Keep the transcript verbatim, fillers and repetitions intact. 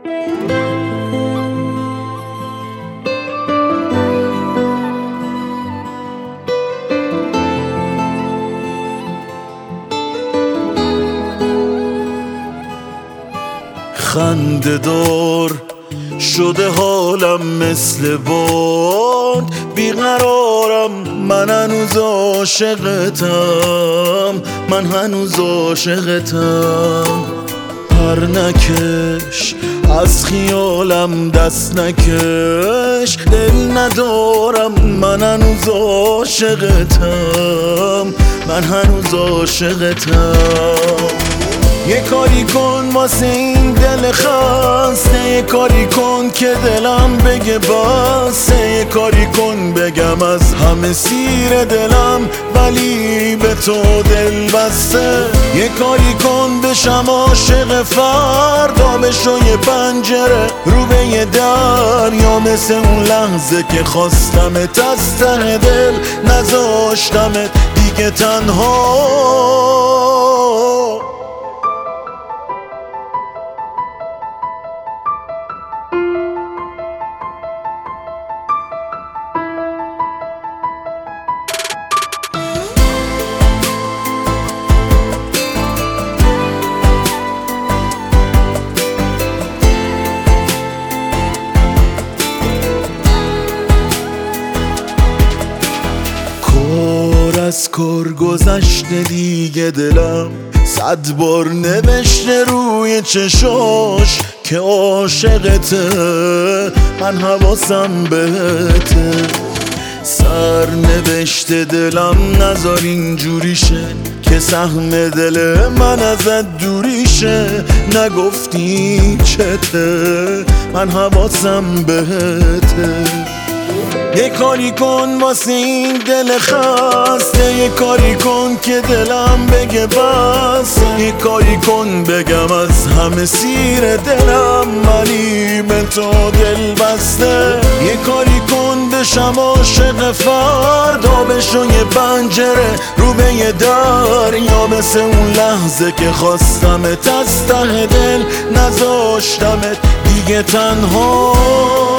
خنده دار شده حالم مثل باد، بیقرارم، من هنوز عاشقتم، من هنوز عاشقتم. پر نکش از خیالم، دست نکش، دل ندارم، من هنوز عاشقتم، من هنوز عاشقتم. یه کاری کن واسه این دل خسته، یه کاری کن که دلم بگه بسه، یه کاری کن بگم از همه سیر دلم ولی به تو دل بسته. یه کاری کن بشم عاشق فردا، بشو یه پنجره رو به یه در، یا مثل اون لحظه که خواستمت از ته دل نذاشتمت دیگه تنها. از کار گذشته دیگه دلم صد بار نوشته روی چشاش که عاشقته، من حواسم بهته. سر نوشته دلم نذار اینجوریشه که سهم دل من ازت دوریشه، نگفتی چته، من حواسم بهته. یه کاری کن واسه این دل خسته، یه کاری کن که دلم بگه بس، یه کاری کن بگم از همه سیر دلم ولی به تو دل بسته. یه کاری کن بشم عاشق فردا، بشو یه پنجره رو به یه در، یا مثل اون لحظه که خواستمت از ته دل نذاشتمت دیگه تنها.